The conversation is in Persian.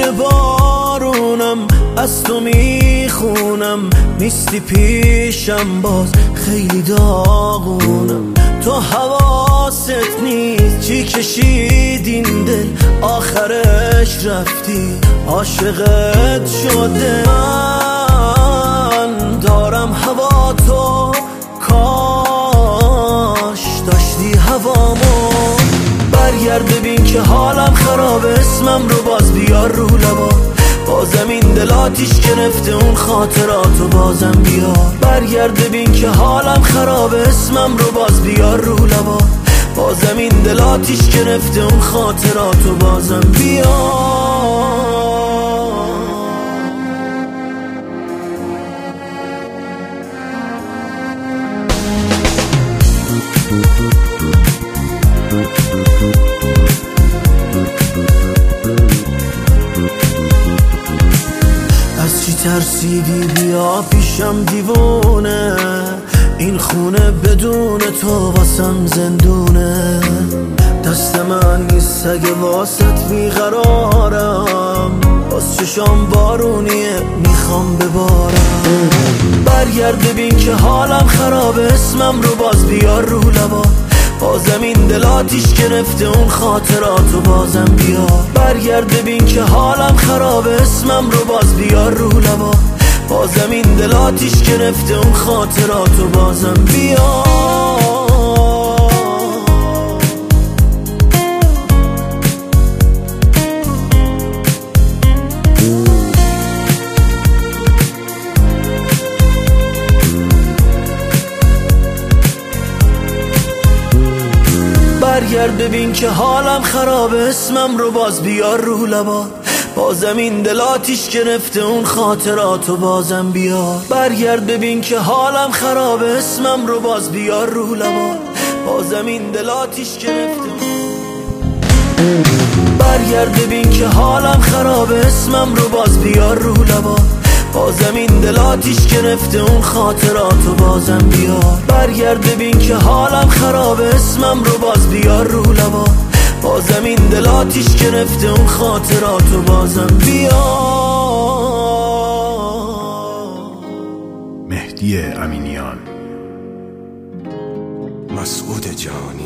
مثل بارونم از تو میخونم، نیستی پیشم باز خیلی داغونم. تو حواست نیست چی کشید این دل، آخرش رفتی عاشقت شده. من دارم هوا تو، کاش داشتی هوامو. برگرد ببین که حالم خرابه، اسمم رو باز بیار رو لبا. بازم این دل آتیش گرفته اون خاطراتو بازم بیار. برگرد ببین که حالم خرابه، اسمم رو باز بیار رو لبا. بازم این دل آتیش گرفته اون خاطراتو بازم بیار. از چی ترسیدی بیا پیشم دیوونه، این خونه بدون تو واسم زندونه. دست من نیست اگه واسط بیقرارم، باز چشام بارونیه میخوام ببارم. برگرد ببین که حالم خرابه، اسمم رو باز بیار رو لبا. بازم این دل آتیش گرفته اون خاطراتو بازم بیار. برگرد ببین که حالم خرابه، اسمم رو باز بیار رو لبا. بازم این دل آتیش گرفته اون خاطراتو بازم بیار. برگرد ببین که حالم خرابه، اسمم رو باز بیار رو لبا. بازم این دل آتیش گرفته اون خاطراتو بازم بیار. برگرد ببین که حالم خرابه، اسمم رو باز بیار رو لبا. بازم این دل آتیش گرفته. برگرد ببین که حالم خرابه، اسمم رو باز بیار رو لبا. بازم این دل آتیش گرفته اون خاطراتو بازم بیار. برگرد ببین که حالم خرابه، اسمم رو باز بیار رو لبا. بازم این دل آتیش گرفته اون خاطراتو بازم بیار. مهدی امینیان، مسعود جهانی.